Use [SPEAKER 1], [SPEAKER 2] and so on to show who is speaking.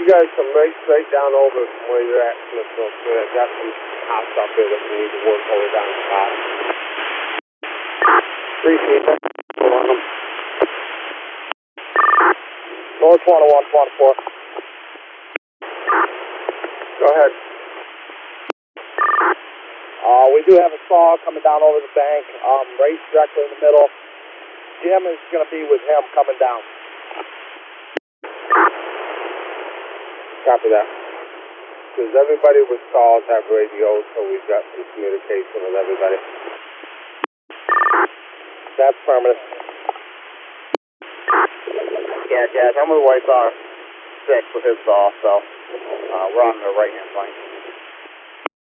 [SPEAKER 1] You guys come right straight down over from where you're at, Smithville. I've got some house up there that we need to work over down the bottom. 3 feet, that's on them. North 101, 24. Go ahead. We do have a saw coming down over the bank, right directly in the middle. Jim is going to be with him coming down. Copy that. Because everybody with saws have radios, so we've got some communication with everybody. That's permanent. Yeah, Jazz, I'm with White Bar 6 with his saw, so we're on the right-hand flank.